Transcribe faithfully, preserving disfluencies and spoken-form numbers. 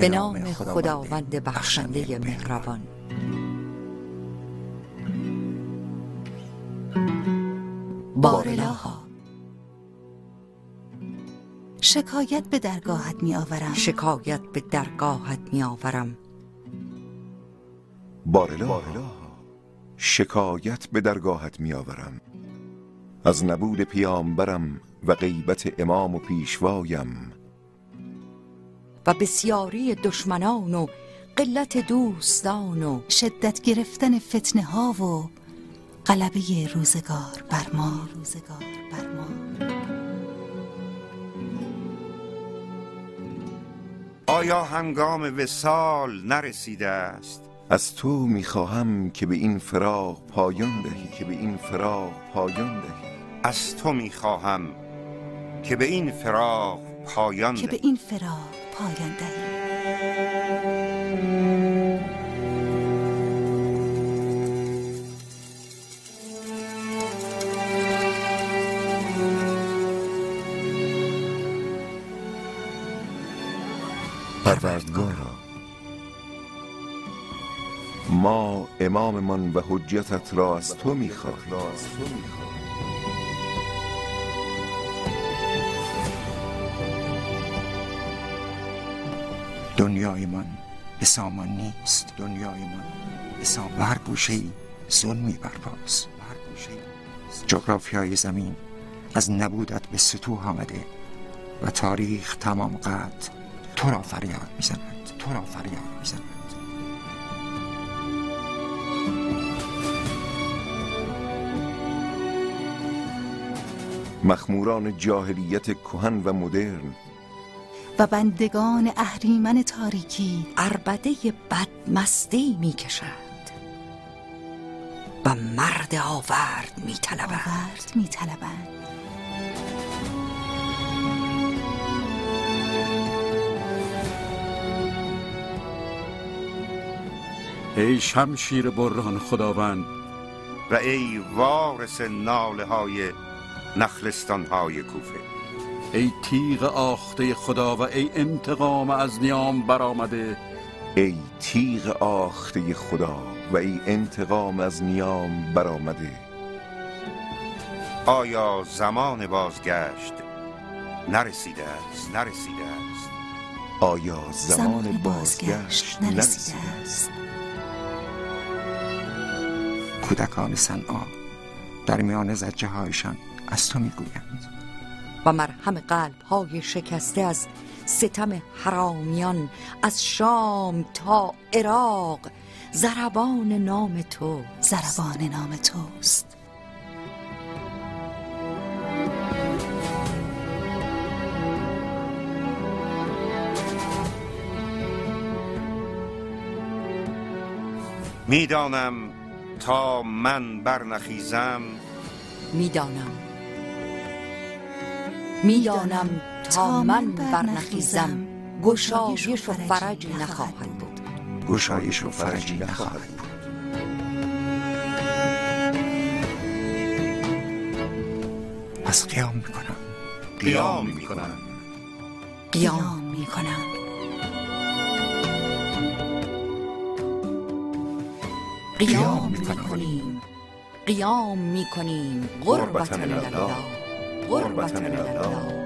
به نام خداوند بخشنده مهربان. بارلاها. شکایت به درگاهت می آورم. شکایت به درگاهت می آورم. بارلاها. شکایت به درگاهت می آورم. از نبود پیامبرم و غیبت امام و پیشوایم و بسیاری دشمنان و قلت دوستان و شدت گرفتن فتنه ها و غلبه روزگار بر ما روزگار بر ما. آیا هنگام وصال نرسیده است؟ از تو میخواهم که به این فراق پایان دهی که به این فراق پایان دهی از تو میخواهم که به این فراق پایان که دهی به این فراق پایان دهی. پروردگارا، ما اماممان و حجتت را از تو میخواهیم. دنیایمان به سامان نیست. دنیایمان به سامان و هر گوشه‌ای ظلمی برپاست. جغرافیای زمین از نبودت به سطوح آمده و تاریخ تمام قد تو را فریاد میزند. تو را فریاد میزند. مخموران جاهلیت کهن و مدرن و بندگان اهریمن تاریکی عربده بدمستی می کشد و مرد آورد می طلبد. آورد می طلبند. ای شمشیر برهان خداوند و ای وارث ناله های نخلستان های کوفه، ای تیغ آخته خدا و ای انتقام از نیام برآمده. ای تیغ آخته خدا و ای انتقام از نیام برآمده. آیا زمان بازگشت نرسیده است؟ نرسیده است. آیا زمان زمان بازگشت بازگشت نرسیده نرسیده است. کودکان صنعا در میان زجه هایشان از تو میگویند. و مرهم قلب های شکسته از ستم حرامیان از شام تا عراق ضربان نام تو ضربان نام توست. میدانم تا من برنخیزم، میدانم میدانم تا من برنخیزم گشایش و فرجی نخواهد بود. گشایش و فرجی نخواهد بود. پس قیام میکنم. قیام میکنم. قیام میکنم. قیام میکنیم. قیام میکنیم. قربتن الله. قربتن الله.